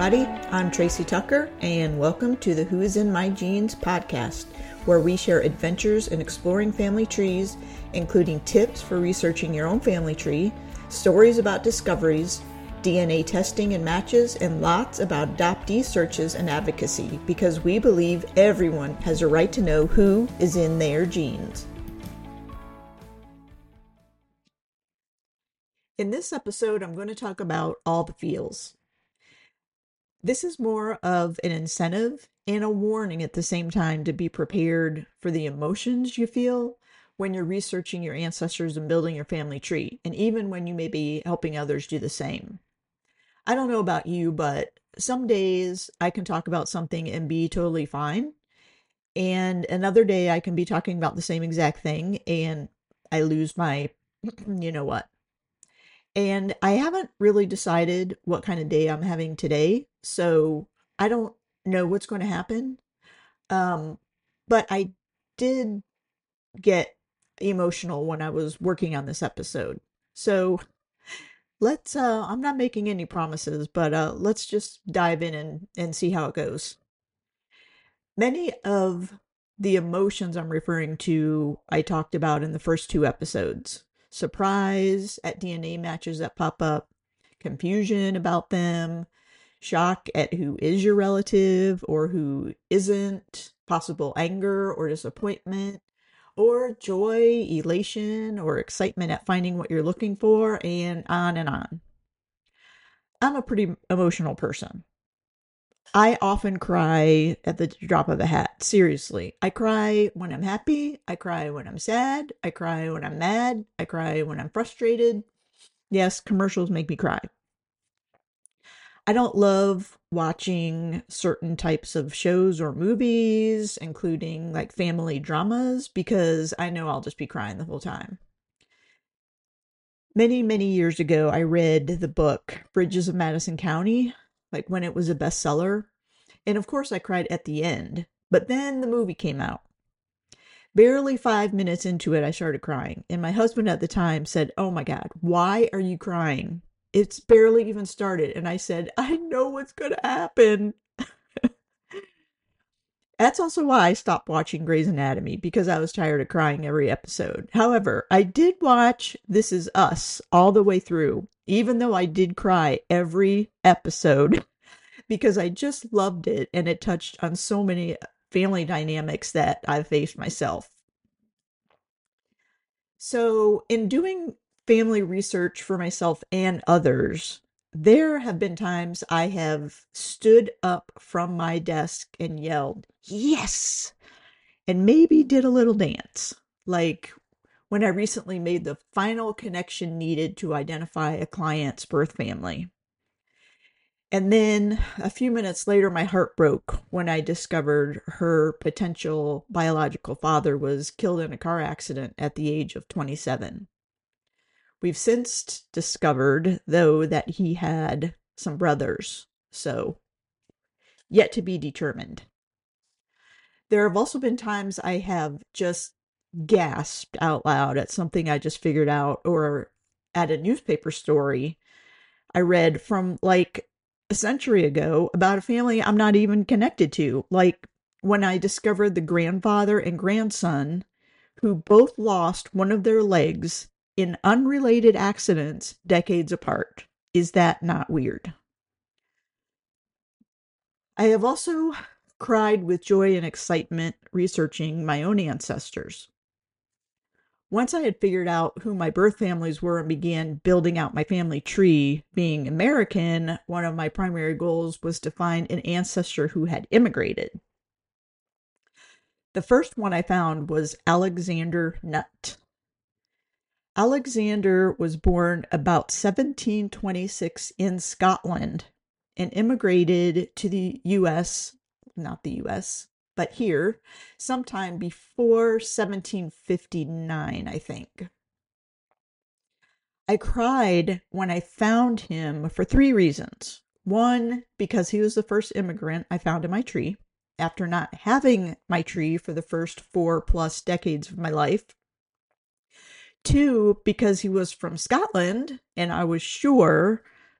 everybody. I'm Tracy Tucker, and welcome to the Who is in My Genes podcast, where we share adventures in exploring family trees, including tips for researching your own family tree, stories about discoveries, DNA testing and matches, and lots about adoptee searches and advocacy, because we believe everyone has a right to know who is in their genes. In this episode, I'm going to talk about all the feels. This is more of an incentive and a warning at the same time to be prepared for the emotions you feel when you're researching your ancestors and building your family tree, and even when you may be helping others do the same. I don't know about you, but some days I can talk about something and be totally fine, and another day I can be talking about the same exact thing and I lose my you know what. And I haven't really decided what kind of day I'm having today, so I don't know what's going to happen. But I did get emotional when I was working on this episode. So I'm not making any promises, but let's just dive in and see how it goes. Many of the emotions I'm referring to, I talked about in the first two episodes. Surprise at DNA matches that pop up, confusion about them, shock at who is your relative or who isn't, possible anger or disappointment, or joy, elation, or excitement at finding what you're looking for, and on and on. I'm a pretty emotional person. I often cry at the drop of a hat. Seriously. I cry when I'm happy. I cry when I'm sad. I cry when I'm mad. I cry when I'm frustrated. Yes, commercials make me cry. I don't love watching certain types of shows or movies, including like family dramas, because I know I'll just be crying the whole time. Many, many years ago, I read the book Bridges of Madison County, like when it was a bestseller. And of course, I cried at the end. But then the movie came out. Barely 5 minutes into it, I started crying. And my husband at the time said, "Oh my God, why are you crying? It's barely even started." And I said, "I know what's going to happen." That's also why I stopped watching Grey's Anatomy, because I was tired of crying every episode. However, I did watch This Is Us all the way through, even though I did cry every episode, because I just loved it and it touched on so many family dynamics that I've faced myself. So, in doing family research for myself and others, there have been times I have stood up from my desk and yelled, "Yes!" and maybe did a little dance. Like when I recently made the final connection needed to identify a client's birth family. And then a few minutes later, my heart broke when I discovered her potential biological father was killed in a car accident at the age of 27. We've since discovered, though, that he had some brothers, so yet to be determined. There have also been times I have just gasped out loud at something I just figured out, or at a newspaper story I read from like a century ago about a family I'm not even connected to. Like when I discovered the grandfather and grandson who both lost one of their legs in unrelated accidents decades apart. Is that not weird? I have also cried with joy and excitement researching my own ancestors. Once I had figured out who my birth families were and began building out my family tree, being American, one of my primary goals was to find an ancestor who had immigrated. The first one I found was Alexander Nutt. Alexander was born about 1726 in Scotland and immigrated to the U.S., not the U.S., but here, sometime before 1759, I think. I cried when I found him for three reasons. One, because he was the first immigrant I found in my tree after not having my tree for the first 4+ decades of my life. Two, because he was from Scotland, and I was sure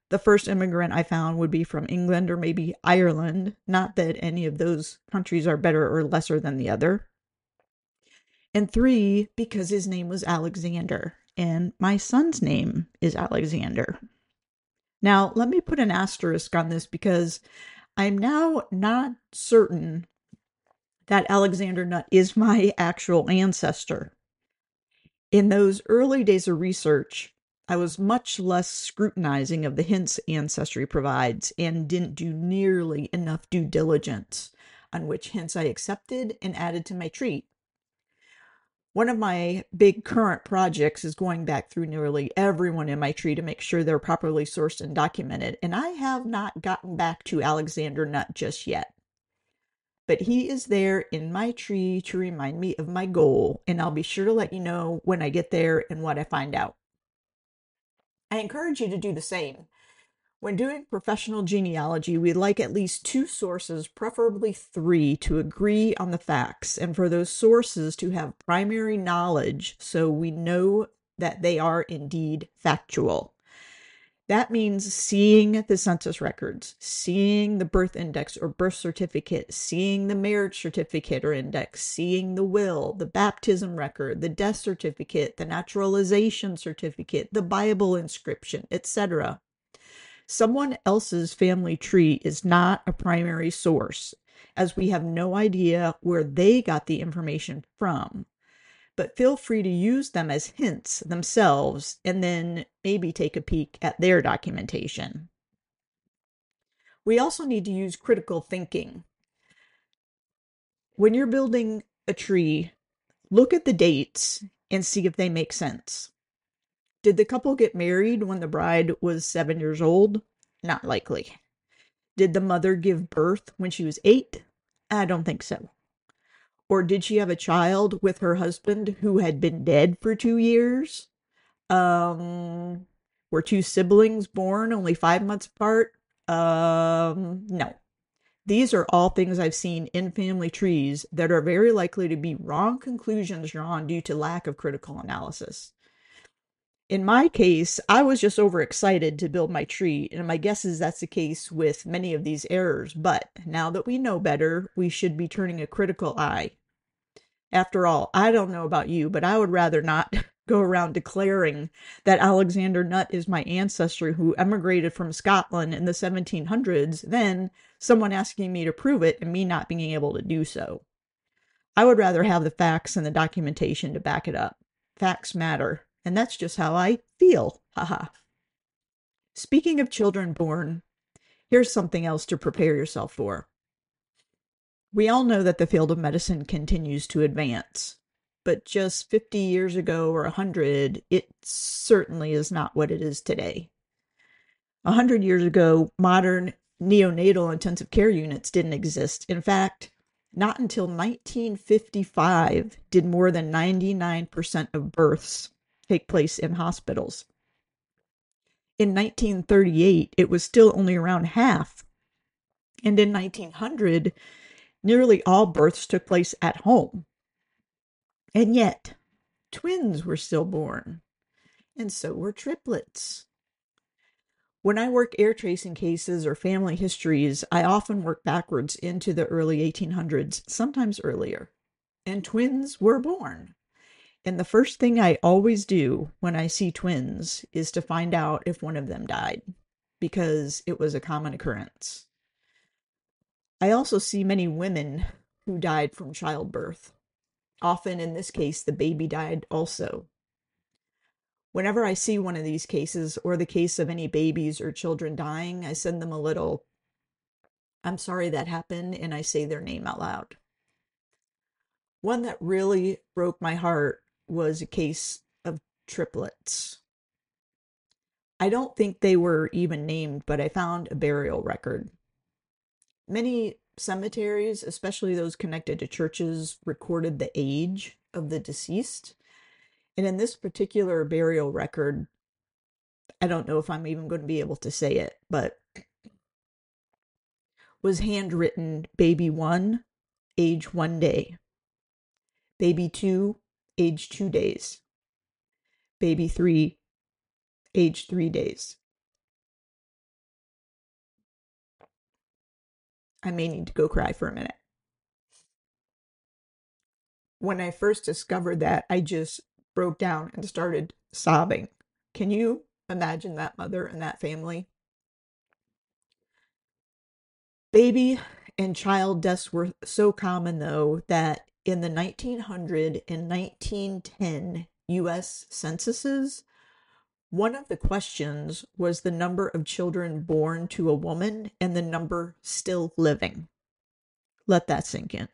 The first immigrant I found would be from England or maybe Ireland. Not that any of those countries are better or lesser than the other. And 3, because his name was Alexander, and my son's name is Alexander. Now, let me put an asterisk on this because I'm now not certain that Alexander Nutt is my actual ancestor. In those early days of research, I was much less scrutinizing of the hints ancestry provides and didn't do nearly enough due diligence on which hints I accepted and added to my tree. One of my big current projects is going back through nearly everyone in my tree to make sure they're properly sourced and documented, and I have not gotten back to Alexander Nutt just yet. But he is there in my tree to remind me of my goal, and I'll be sure to let you know when I get there and what I find out. I encourage you to do the same. When doing professional genealogy, we'd like at least 2 sources, preferably 3, to agree on the facts, and for those sources to have primary knowledge so we know that they are indeed factual. That means seeing the census records, seeing the birth index or birth certificate, seeing the marriage certificate or index, seeing the will, the baptism record, the death certificate, the naturalization certificate, the Bible inscription, etc. Someone else's family tree is not a primary source, as we have no idea where they got the information from. But feel free to use them as hints themselves and then maybe take a peek at their documentation. We also need to use critical thinking. When you're building a tree, look at the dates and see if they make sense. Did the couple get married when the bride was 7 years old? Not likely. Did the mother give birth when she was 8? I don't think so. Or did she have a child with her husband who had been dead for 2 years? Were 2 siblings born only 5 months apart? No. These are all things I've seen in family trees that are very likely to be wrong conclusions drawn due to lack of critical analysis. In my case, I was just overexcited to build my tree, and my guess is that's the case with many of these errors, but now that we know better, we should be turning a critical eye. After all, I don't know about you, but I would rather not go around declaring that Alexander Nutt is my ancestor who emigrated from Scotland in the 1700s than someone asking me to prove it and me not being able to do so. I would rather have the facts and the documentation to back it up. Facts matter, and that's just how I feel. Haha. Speaking of children born, here's something else to prepare yourself for. We all know that the field of medicine continues to advance, but just 50 years ago or 100, it certainly is not what it is today. 100 years ago, modern neonatal intensive care units didn't exist. In fact, not until 1955 did more than 99% of births take place in hospitals. In 1938, it was still only around half. And in 1900, nearly all births took place at home. And yet, twins were still born, and so were triplets. When I work air tracing cases or family histories, I often work backwards into the early 1800s, sometimes earlier. And twins were born. And the first thing I always do when I see twins is to find out if one of them died, because it was a common occurrence. I also see many women who died from childbirth. Often in this case, the baby died also. Whenever I see one of these cases, or the case of any babies or children dying, I send them a little, "I'm sorry that happened," and I say their name out loud. One that really broke my heart was a case of triplets. I don't think they were even named, but I found a burial record. Many cemeteries, especially those connected to churches, recorded the age of the deceased. And in this particular burial record, I don't know if I'm even going to be able to say it, but was handwritten baby 1, age 1 day. Baby 2, age 2 days. Baby 3, age 3 days. I may need to go cry for a minute. When I first discovered that, I just broke down and started sobbing. Can you imagine that mother and that family? Baby and child deaths were so common, though, that in the 1900 and 1910 US censuses, one of the questions was the number of children born to a woman and the number still living. Let that sink in.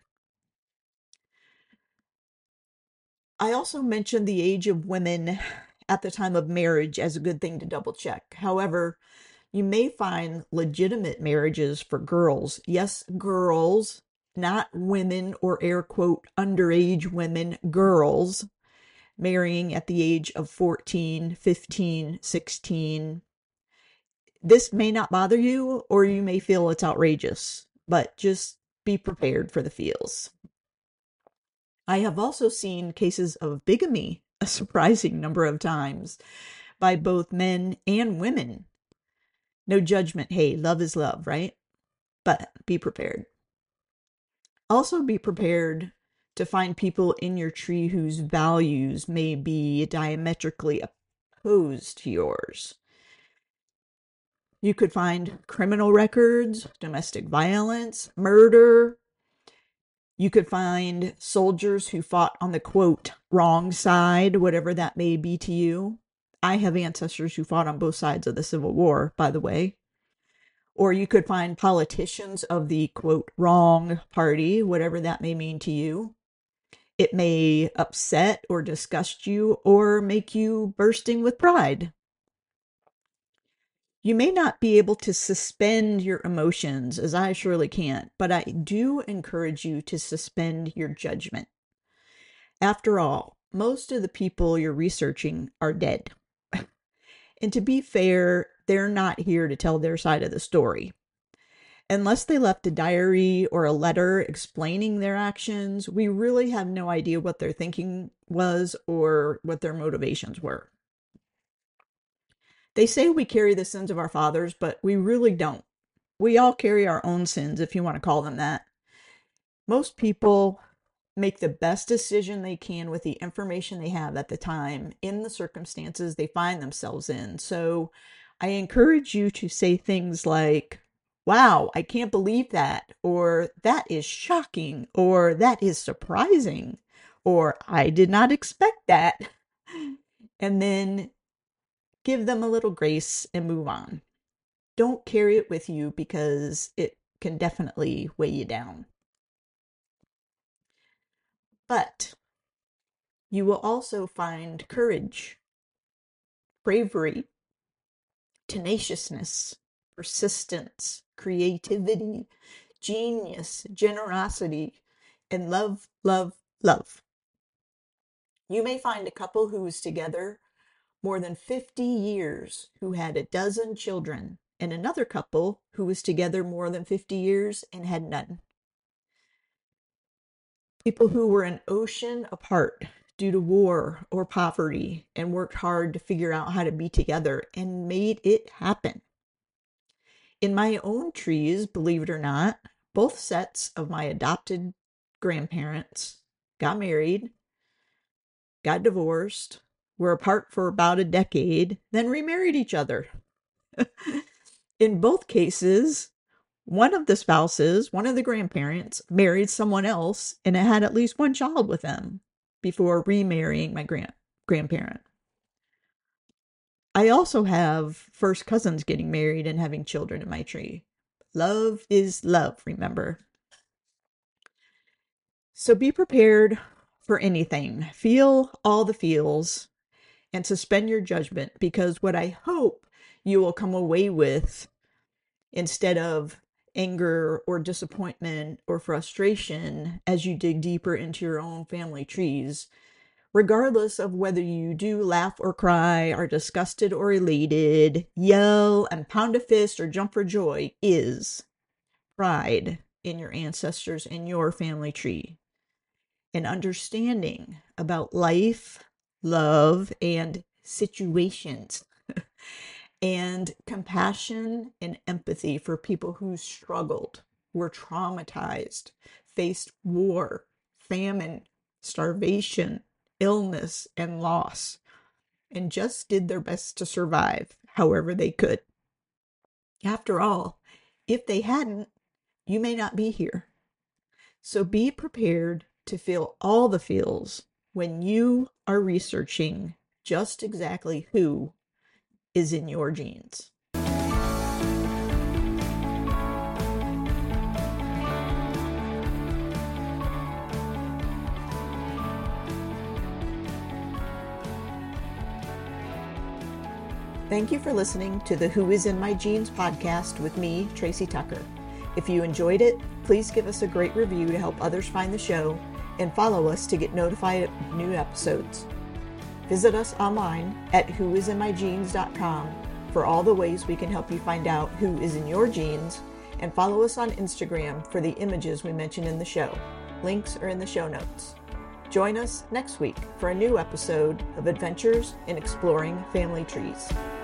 I also mentioned the age of women at the time of marriage as a good thing to double check. However, you may find legitimate marriages for girls. Yes, girls, not women or air quote underage women, girls marrying at the age of 14, 15, 16. This may not bother you, or you may feel it's outrageous, but just be prepared for the feels. I have also seen cases of bigamy a surprising number of times by both men and women. No judgment. Hey, love is love, right? But be prepared. Also, be prepared to find people in your tree whose values may be diametrically opposed to yours. You could find criminal records, domestic violence, murder. You could find soldiers who fought on the quote wrong side, whatever that may be to you. I have ancestors who fought on both sides of the Civil War, by the way. Or you could find politicians of the quote wrong party, whatever that may mean to you. It may upset or disgust you or make you bursting with pride. You may not be able to suspend your emotions, as I surely can't, but I do encourage you to suspend your judgment. After all, most of the people you're researching are dead. And to be fair, they're not here to tell their side of the story. Unless they left a diary or a letter explaining their actions, we really have no idea what their thinking was or what their motivations were. They say we carry the sins of our fathers, but we really don't. We all carry our own sins, if you want to call them that. Most people make the best decision they can with the information they have at the time in the circumstances they find themselves in. So I encourage you to say things like, wow, I can't believe that, or that is shocking, or that is surprising, or I did not expect that. And then give them a little grace and move on. Don't carry it with you because it can definitely weigh you down. But you will also find courage, bravery, tenaciousness, persistence, creativity, genius, generosity, and love, love, love. You may find a couple who was together more than 50 years who had a dozen children, and another couple who was together more than 50 years and had none. People who were an ocean apart due to war or poverty and worked hard to figure out how to be together and made it happen. In my own trees, believe it or not, both sets of my adopted grandparents got married, got divorced, were apart for about a decade, then remarried each other. In both cases, one of the spouses, one of the grandparents, married someone else and had at least one child with them before remarrying my grandparent. I also have first cousins getting married and having children in my tree. Love is love, remember? So be prepared for anything. Feel all the feels and suspend your judgment, because what I hope you will come away with, instead of anger or disappointment or frustration as you dig deeper into your own family trees, regardless of whether you do laugh or cry, are disgusted or elated, yell and pound a fist or jump for joy, is pride in your ancestors and your family tree. An understanding about life, love, and situations, and compassion and empathy for people who struggled. were traumatized, faced war, famine, starvation, illness, and loss, and just did their best to survive however they could. After all, if they hadn't, you may not be here. So be prepared to feel all the feels when you are researching just exactly who is in your genes. Thank you for listening to the Who is in My Genes podcast with me, Tracy Tucker. If you enjoyed it, please give us a great review to help others find the show, and follow us to get notified of new episodes. Visit us online at whoisinmygenes.com for all the ways we can help you find out who is in your genes, and follow us on Instagram for the images we mentioned in the show. Links are in the show notes. Join us next week for a new episode of Adventures in Exploring Family Trees.